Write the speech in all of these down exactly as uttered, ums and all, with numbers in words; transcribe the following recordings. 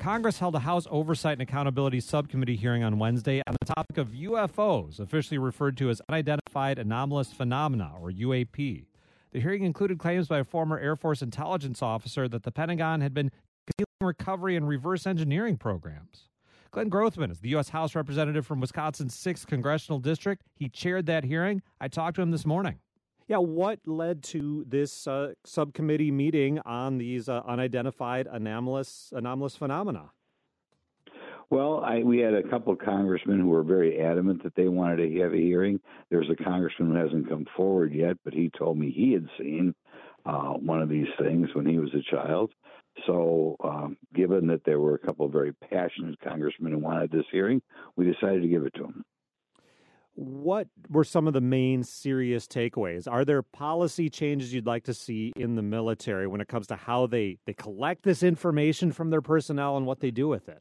Congress held a House Oversight and Accountability Subcommittee hearing on Wednesday on the topic of U F Os, officially referred to as Unidentified Anomalous Phenomena, or U A P. The hearing included claims by a former Air Force intelligence officer that the Pentagon had been concealing recovery and reverse engineering programs. Glenn Grothman is the U S House representative from Wisconsin's sixth Congressional District. He chaired that hearing. I talked to him this morning. Yeah, what led to this uh, subcommittee meeting on these uh, unidentified anomalous anomalous phenomena? Well, I, we had a couple of congressmen who were very adamant that they wanted to have a hearing. There's a congressman who hasn't come forward yet, but he told me he had seen uh, one of these things when he was a child. So um, given that there were a couple of very passionate congressmen who wanted this hearing, we decided to give it to them. What were some of the main serious takeaways? Are there policy changes you'd like to see in the military when it comes to how they, they collect this information from their personnel and what they do with it?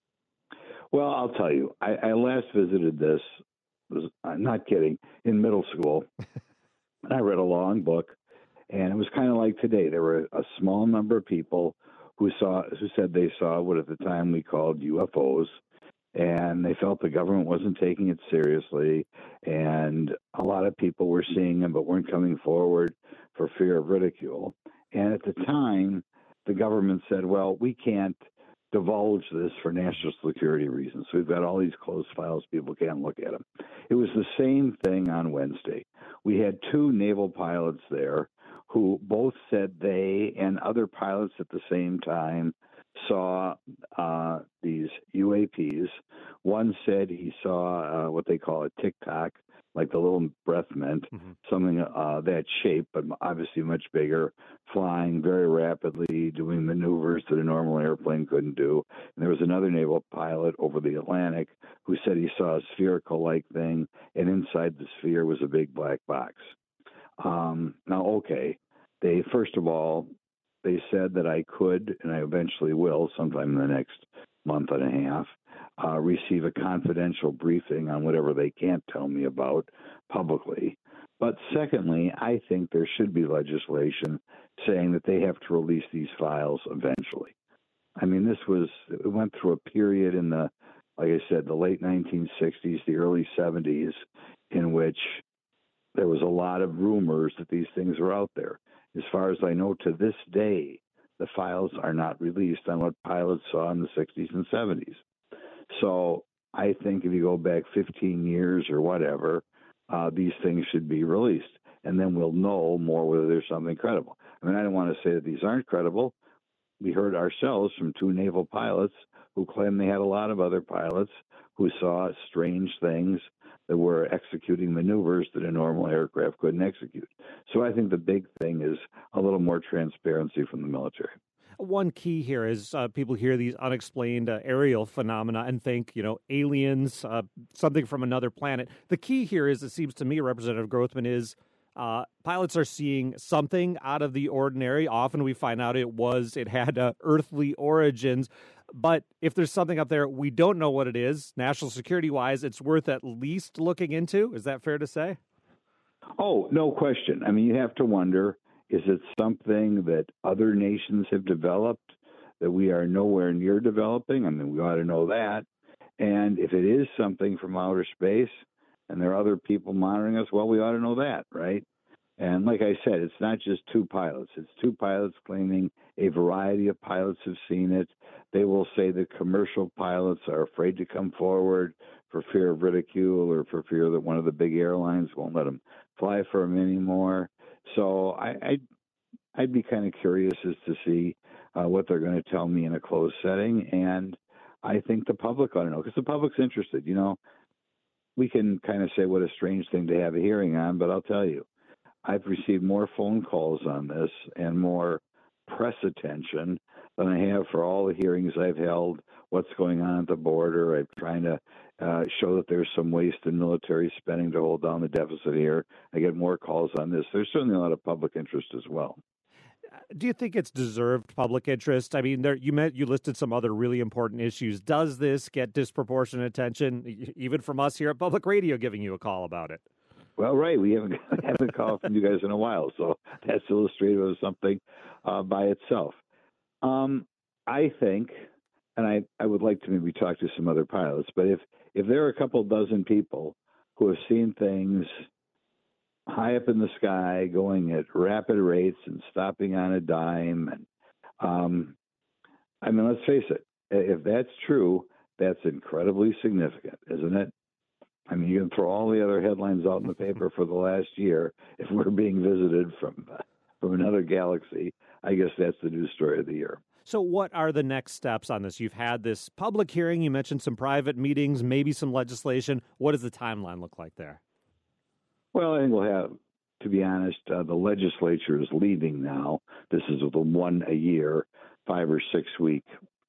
Well, I'll tell you, I, I last visited this, was, I'm not kidding, in middle school. And I read a long book, and it was kind of like today. There were a small number of people who saw, who said they saw what at the time we called U F Os, and they felt the government wasn't taking it seriously, and a lot of people were seeing them but weren't coming forward for fear of ridicule. And at the time, the government said, well, we can't divulge this for national security reasons. So we've got all these closed files, people can't look at them. It was the same thing on Wednesday. We had two naval pilots there who both said they and other pilots at the same time saw uh, these U A Ps. One said he saw uh, what they call a tic-tac, like the little breath mint, mm-hmm. something uh, that shape, but obviously much bigger, flying very rapidly, doing maneuvers that a normal airplane couldn't do. And there was another naval pilot over the Atlantic who said he saw a spherical-like thing, and inside the sphere was a big black box. Um, now, okay, they, first of all, they said that I could, and I eventually will, sometime in the next month and a half, uh, receive a confidential briefing on whatever they can't tell me about publicly. But secondly, I think there should be legislation saying that they have to release these files eventually. I mean, this was, it went through a period in the, like I said, the late nineteen sixties, the early seventies, in which there was a lot of rumors that these things were out there. As far as I know, to this day, the files are not released on what pilots saw in the sixties and seventies. So I think if you go back fifteen years or whatever, uh, these things should be released. And then we'll know more whether there's something credible. I mean, I don't want to say that these aren't credible. We heard ourselves from two naval pilots who claimed they had a lot of other pilots who saw strange things that were executing maneuvers that a normal aircraft couldn't execute. So I think the big thing is a little more transparency from the military. One key here is uh, people hear these unexplained uh, aerial phenomena and think, you know, aliens, uh, something from another planet. The key here is, it seems to me, Representative Grothman, is uh, pilots are seeing something out of the ordinary. Often we find out it was, it had uh, earthly origins. But if there's something up there we don't know what it is, national security-wise, it's worth at least looking into. Is that fair to say? Oh, no question. I mean, you have to wonder, is it something that other nations have developed that we are nowhere near developing? I mean, we ought to know that. And if it is something from outer space and there are other people monitoring us, well, we ought to know that, right? And like I said, it's not just two pilots. It's two pilots claiming a variety of pilots have seen it. They will say that commercial pilots are afraid to come forward for fear of ridicule or for fear that one of the big airlines won't let them fly for them anymore. So I, I'd, I'd be kind of curious as to see uh, what they're going to tell me in a closed setting. And I think the public ought to know, because the public's interested. You know, we can kind of say what a strange thing to have a hearing on, but I'll tell you, I've received more phone calls on this and more press attention than I have for all the hearings I've held, what's going on at the border. I'm trying to uh, show that there's some waste in military spending to hold down the deficit here. I get more calls on this. There's certainly a lot of public interest as well. Do you think it's deserved public interest? I mean, there, you met, you listed some other really important issues. Does this get disproportionate attention, even from us here at Public Radio giving you a call about it? Well, right. We haven't haven't called from you guys in a while, so that's illustrative of something uh, by itself. Um, I think and I, I would like to maybe talk to some other pilots, but if, if there are a couple dozen people who have seen things high up in the sky going at rapid rates and stopping on a dime, and um, I mean, let's face it, if that's true, that's incredibly significant, isn't it? I mean, you can throw all the other headlines out in the paper for the last year. If we're being visited from uh, from another galaxy, I guess that's the news story of the year. So what are the next steps on this? You've had this public hearing. You mentioned some private meetings, maybe some legislation. What does the timeline look like there? Well, I think we'll have, to be honest, uh, the legislature is leaving now. This is the one a year, five or six week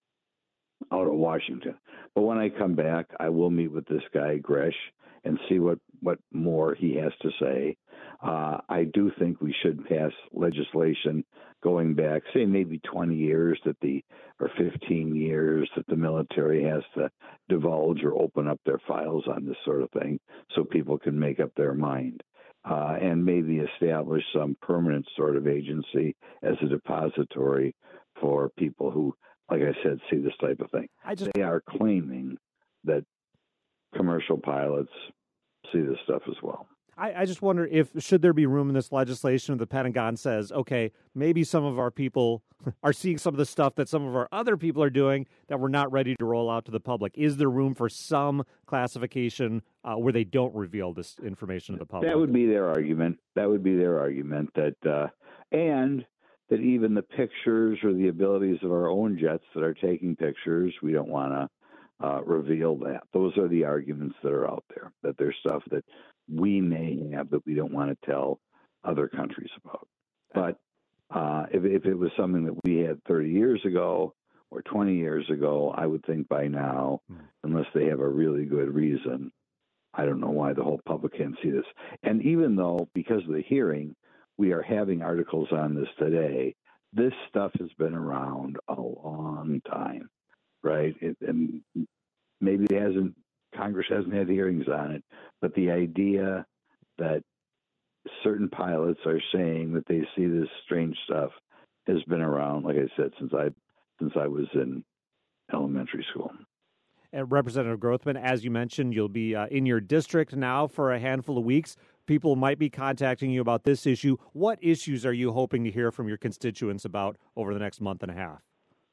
out of Washington. But when I come back, I will meet with this guy, Gresh, and see what, what more he has to say. Uh, I do think we should pass legislation going back, say, maybe twenty years that the, or fifteen years that the military has to divulge or open up their files on this sort of thing so people can make up their mind. Uh, and maybe establish some permanent sort of agency as a depository for people who, like I said, see this type of thing. I just... They are claiming that commercial pilots see this stuff as well. I, I just wonder if, should there be room in this legislation if the Pentagon says, okay, maybe some of our people are seeing some of the stuff that some of our other people are doing that we're not ready to roll out to the public. Is there room for some classification uh, where they don't reveal this information to the public? That would be their argument. That would be their argument that, uh, and that even the pictures or the abilities of our own jets that are taking pictures, we don't want to uh, reveal that. Those are the arguments that are out there, that there's stuff that we may have that we don't want to tell other countries about. But uh, if, if it was something that we had thirty years ago or twenty years ago, I would think by now, mm. unless they have a really good reason, I don't know why the whole public can't see this. And even though, because of the hearing, we are having articles on this today, this stuff has been around a long time, right? It, and maybe it hasn't, Congress hasn't had hearings on it, but the idea that certain pilots are saying that they see this strange stuff has been around, like I said, since I since I was in elementary school. And Representative Grothman, as you mentioned, you'll be uh, in your district now for a handful of weeks. People might be contacting you about this issue. What issues are you hoping to hear from your constituents about over the next month and a half?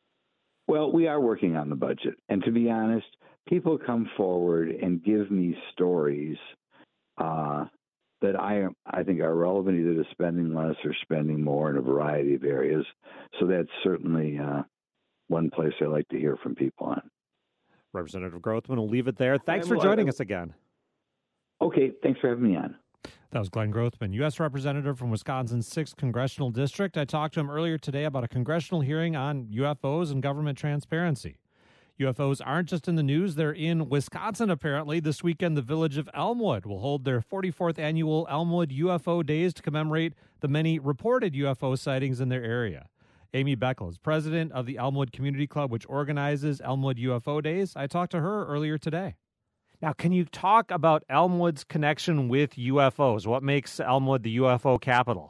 Well, we are working on the budget. And to be honest, people come forward and give me stories uh, that I I think are relevant either to spending less or spending more in a variety of areas. So that's certainly uh, one place I like to hear from people on. Representative Grothman, we'll leave it there. Thanks for joining us again. Okay, thanks for having me on. That was Glenn Grothman, U S Representative from Wisconsin's sixth Congressional District. I talked to him earlier today about a congressional hearing on U F Os and government transparency. U F Os aren't just in the news, they're in Wisconsin, apparently. This weekend, the village of Elmwood will hold their forty-fourth annual Elmwood U F O Days to commemorate the many reported U F O sightings in their area. Amy Beckel is president of the Elmwood Community Club, which organizes Elmwood U F O Days. I talked to her earlier today. Now, can you talk about Elmwood's connection with U F Os? What makes Elmwood the U F O capital?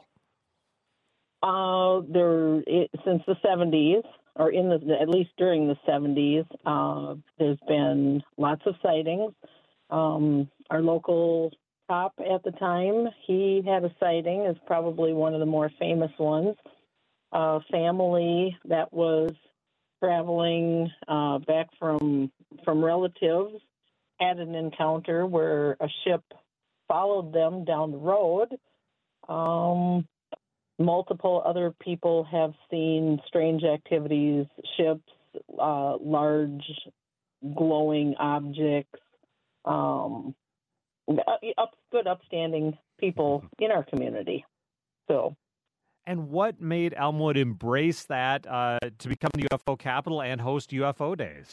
Uh, there, it, since the seventies, or in the at least during the seventies, uh, there's been lots of sightings. Um, our local cop at the time, he had a sighting, is probably one of the more famous ones. A family that was traveling uh, back from from relatives had an encounter where a ship followed them down the road. Um, multiple other people have seen strange activities, ships, uh, large glowing objects, um, up, good upstanding people in our community. So. And what made Elmwood embrace that uh, to become the U F O capital and host U F O days?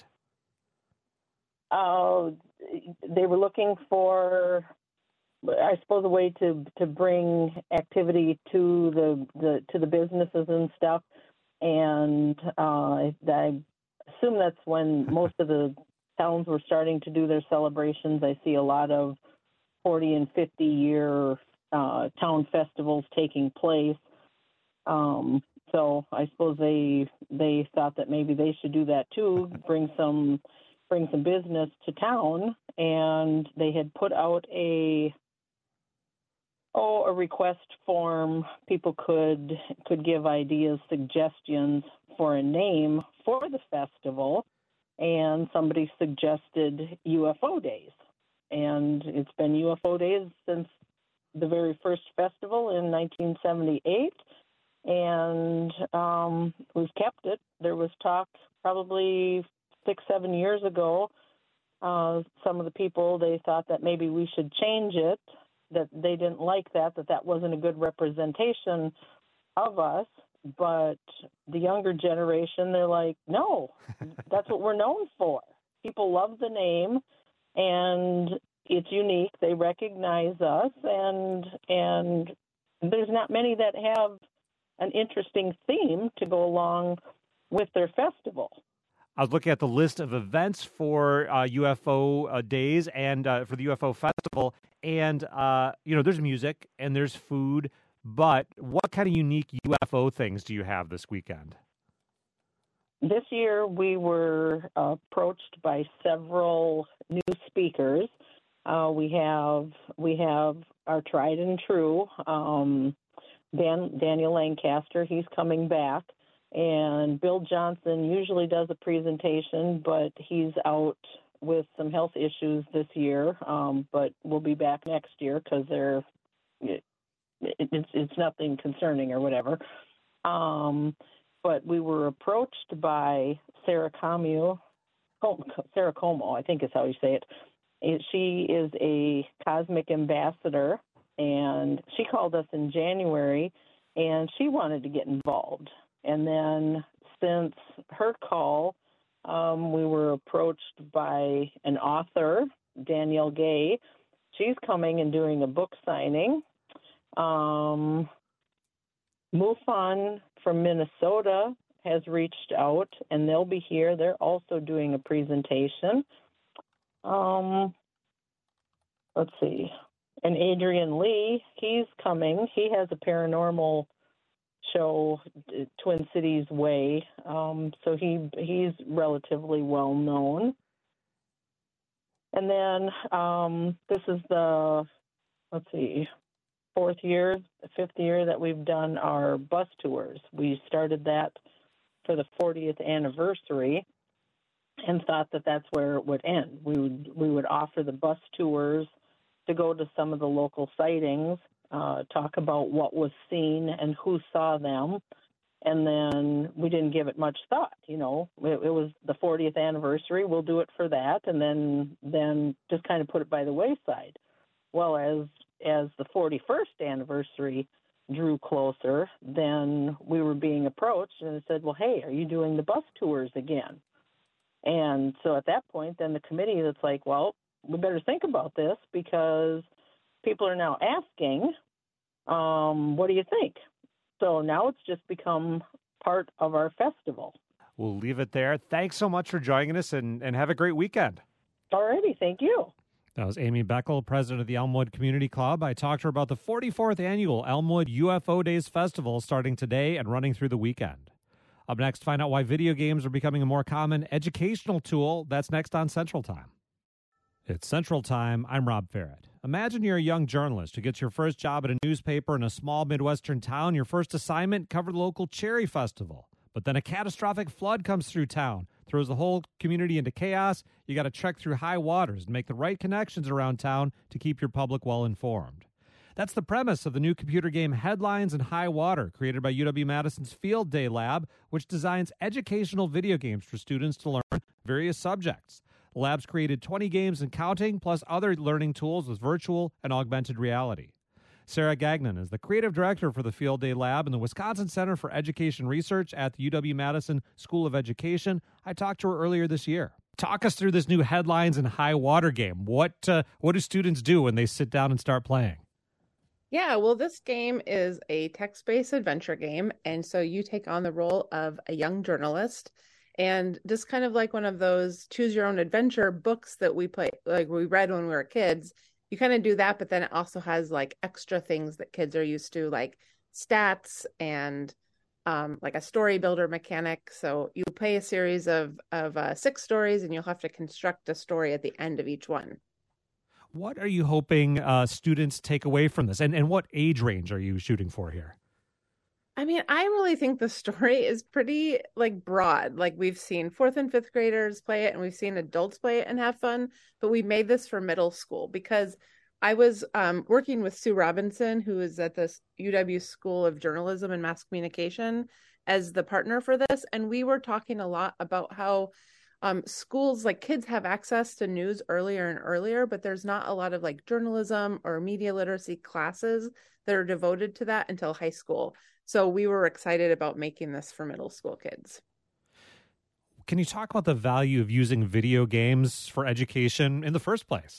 Uh, they were looking for, I suppose, a way to to bring activity to the, the to the businesses and stuff. And uh, I assume that's when most of the towns were starting to do their celebrations. I see a lot of forty and fifty year uh, town festivals taking place. Um, So I suppose they they thought that maybe they should do that too, bring some bring some business to town, and they had put out a oh a request form. People could could give ideas, suggestions for a name for the festival, and somebody suggested U F O Days, and it's been U F O Days since the very first festival in nineteen seventy-eight. And um, we've kept it. There was talk probably six, seven years ago. Uh, some of the people, they thought that maybe we should change it, that they didn't like that, that that wasn't a good representation of us. But the younger generation, they're like, no, that's what we're known for. People love the name, and it's unique. They recognize us, and and there's not many that have an interesting theme to go along with their festival. I was looking at the list of events for uh, U F O uh, days and uh, for the U F O festival, and uh, you know, there's music and there's food, but what kind of unique U F O things do you have this weekend? This year, we were uh, approached by several new speakers. Uh, we have we have our tried and true. Um, Dan, Daniel Lancaster, he's coming back, and Bill Johnson usually does a presentation, but he's out with some health issues this year, um, but we'll be back next year because they're it, it's it's nothing concerning or whatever. Um, but we were approached by Sarah Como, Sarah Como, I think is how you say it. She is a cosmic ambassador, and she called us in January, and she wanted to get involved. And then since her call, um, we were approached by an author, Danielle Gay. She's coming and doing a book signing. Um, MUFON from Minnesota has reached out, and they'll be here. They're also doing a presentation. Um, let's see. And Adrian Lee, he's coming. He has a paranormal show, Twin Cities Way. Um, so he he's relatively well known. And then um, this is the, let's see, fourth year, fifth year that we've done our bus tours. We started that for the fortieth anniversary and thought that that's where it would end. We would we would offer the bus tours to go to some of the local sightings, uh, talk about what was seen and who saw them, and then we didn't give it much thought. You know, it, it was the fortieth anniversary. We'll do it for that, and then then just kind of put it by the wayside. Well, as as the forty-first anniversary drew closer, then we were being approached, and it said, well, hey, are you doing the bus tours again? And so at that point, then the committee that's like, well, we better think about this because people are now asking, um, what do you think? So now it's just become part of our festival. We'll leave it there. Thanks so much for joining us, and, and have a great weekend. All righty. Thank you. That was Amy Beckel, president of the Elmwood Community Club. I talked to her about the forty-fourth annual Elmwood U F O Days Festival starting today and running through the weekend. Up next, find out why video games are becoming a more common educational tool. That's next on Central Time. It's Central Time. I'm Rob Farrett. Imagine you're a young journalist who gets your first job at a newspaper in a small Midwestern town. Your first assignment, cover the local cherry festival. But then a catastrophic flood comes through town, throws the whole community into chaos. You got to trek through high waters and make the right connections around town to keep your public well informed. That's the premise of the new computer game Headlines in High Water, created by U W-Madison's Field Day Lab, which designs educational video games for students to learn various subjects. The lab's created twenty games and counting, plus other learning tools with virtual and augmented reality. Sarah Gagnon is the creative director for the Field Day Lab and the Wisconsin Center for Education Research at the U W-Madison School of Education. I talked to her earlier this year. Talk us through this new Headlines in High Water game. What uh, what do students do when they sit down and start playing? Yeah, well, this game is a text-based adventure game, and so you take on the role of a young journalist, and just kind of like one of those choose-your-own-adventure books that we play, like we read when we were kids. You kind of do that, but then it also has like extra things that kids are used to, like stats and um, like a story builder mechanic. So you play a series of of uh, six stories, and you'll have to construct a story at the end of each one. What are you hoping uh, students take away from this, and and what age range are you shooting for here? I mean, I really think the story is pretty like broad. Like we've seen fourth and fifth graders play it, and we've seen adults play it and have fun. But we made this for middle school because I was um, working with Sue Robinson, who is at the U W School of Journalism and Mass Communication, as the partner for this, and we were talking a lot about how um, schools, like kids, have access to news earlier and earlier, but there's not a lot of like journalism or media literacy classes that are devoted to that until high school. So we were excited about making this for middle school kids. Can you talk about the value of using video games for education in the first place?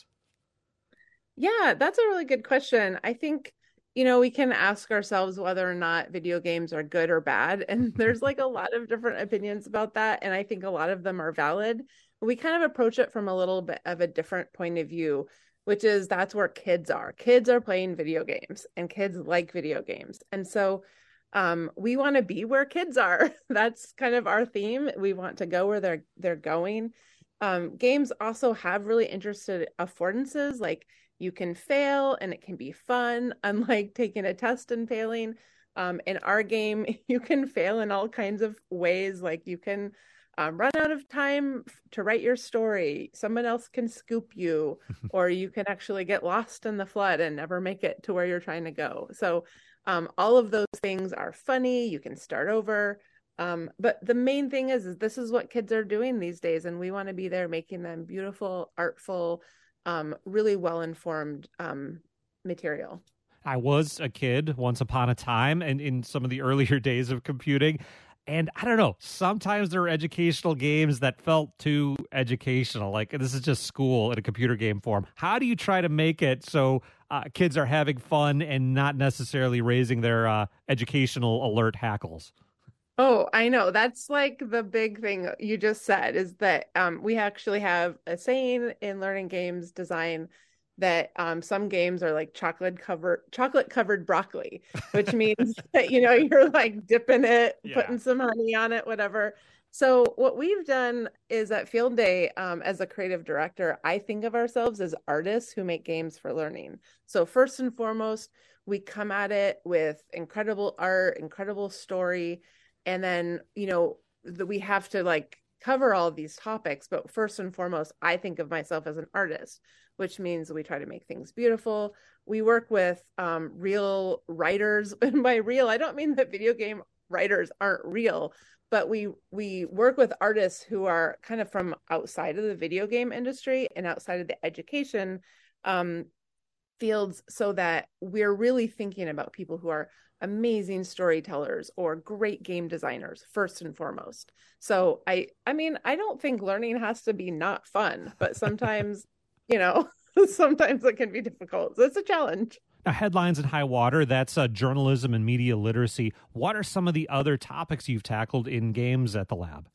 Yeah, that's a really good question. I think, you know, we can ask ourselves whether or not video games are good or bad. And there's like a lot of different opinions about that. And I think a lot of them are valid. We kind of approach it from a little bit of a different point of view, which is that's where kids are. Kids are playing video games, and kids like video games. And so um, we want to be where kids are. That's kind of our theme. We want to go where they're they're going. Um, games also have really interesting affordances, like you can fail and it can be fun, unlike taking a test and failing. Um, in our game, you can fail in all kinds of ways. Like you can um, run out of time to write your story. Someone else can scoop you, or you can actually get lost in the flood and never make it to where you're trying to go. So um, all of those things are funny. You can start over. Um, but the main thing is, is this is what kids are doing these days. And we want to be there making them beautiful, artful, um, really well-informed um, material. I was a kid once upon a time, and in some of the earlier days of computing. And I don't know, sometimes there were educational games that felt too educational. Like this is just school in a computer game form. How do you try to make it so uh, kids are having fun and not necessarily raising their uh, educational alert hackles? Oh, I know. That's like the big thing you just said, is that um, we actually have a saying in learning games design that um, some games are like chocolate covered chocolate covered broccoli, which means that, you know, you're like dipping it, yeah. putting some honey on it, whatever. So what we've done is at Field Day, um, as a creative director, I think of ourselves as artists who make games for learning. So first and foremost, we come at it with incredible art, incredible story. And then, you know, the, we have to like cover all of these topics. But first and foremost, I think of myself as an artist, which means we try to make things beautiful. We work with um, real writers. And by real, I don't mean that video game writers aren't real, but we we work with artists who are kind of from outside of the video game industry and outside of the education um, fields, so that we're really thinking about people who are amazing storytellers or great game designers first and foremost. So I I mean, I don't think learning has to be not fun, but sometimes, you know, sometimes it can be difficult. So it's a challenge. Now, Headlines in High Water, that's uh, journalism and media literacy. What are some of the other topics you've tackled in games at the lab?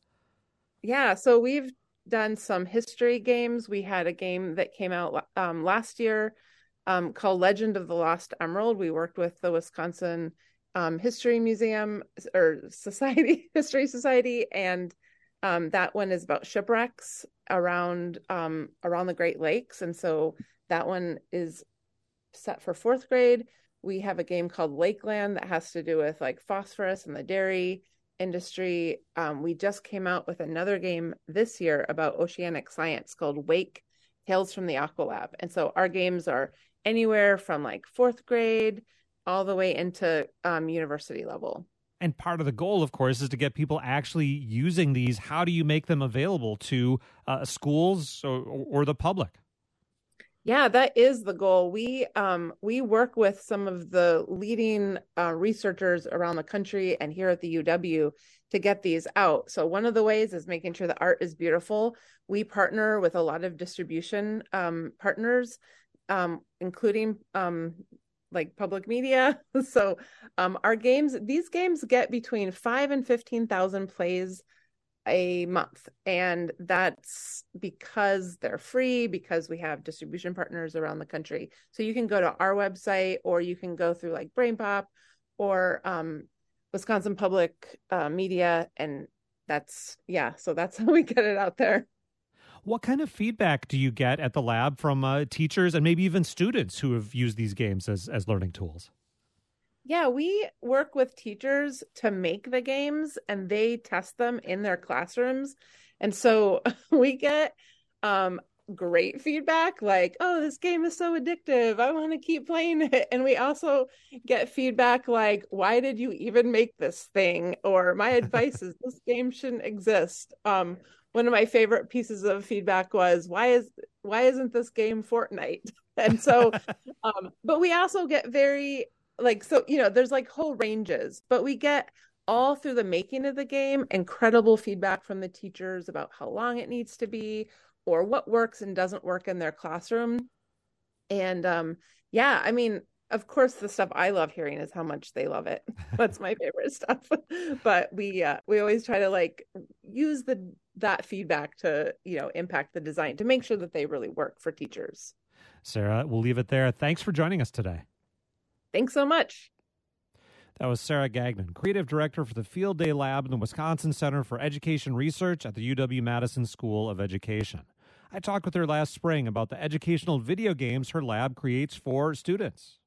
Yeah, so we've done some history games. We had a game that came out um, last year Um, called Legend of the Lost Emerald. We worked with the Wisconsin um, History Museum or Society, History Society, and um, that one is about shipwrecks around um, around the Great Lakes. And so that one is set for fourth grade. We have a game called Lakeland that has to do with like phosphorus and the dairy industry. Um, we just came out with another game this year about oceanic science called Wake, Tales from the Aqualab. And so our games are anywhere from like fourth grade all the way into um, university level. And part of the goal, of course, is to get people actually using these. How do you make them available to uh, schools or, or the public? Yeah, that is the goal. We um, we work with some of the leading uh, researchers around the country and here at the U W to get these out. So one of the ways is making sure the art is beautiful. We partner with a lot of distribution um, partners, um, including um, like public media. So um, our games, these games get between five and fifteen thousand plays a month. And that's because they're free, because we have distribution partners around the country. So you can go to our website, or you can go through like BrainPop, or um, Wisconsin Public uh, Media, and that's yeah. So that's how we get it out there. What kind of feedback do you get at the lab from uh, teachers and maybe even students who have used these games as as learning tools? Yeah, we work with teachers to make the games and they test them in their classrooms. And so we get um, great feedback like, oh, this game is so addictive. I want to keep playing it. And we also get feedback like, why did you even make this thing? Or my advice is this game shouldn't exist. Um, one of my favorite pieces of feedback was, why is why isn't this game Fortnite? And so, um, but we also get very like, so, you know, there's like whole ranges, but we get all through the making of the game, incredible feedback from the teachers about how long it needs to be or what works and doesn't work in their classroom. And um, yeah, I mean, of course, the stuff I love hearing is how much they love it. That's my favorite stuff. But we uh, we always try to like use the that feedback to, you know, impact the design to make sure that they really work for teachers. Sarah, we'll leave it there. Thanks for joining us today. Thanks so much. That was Sarah Gagnon, Creative Director for the Field Day Lab in the Wisconsin Center for Education Research at the U W-Madison School of Education. I talked with her last spring about the educational video games her lab creates for students.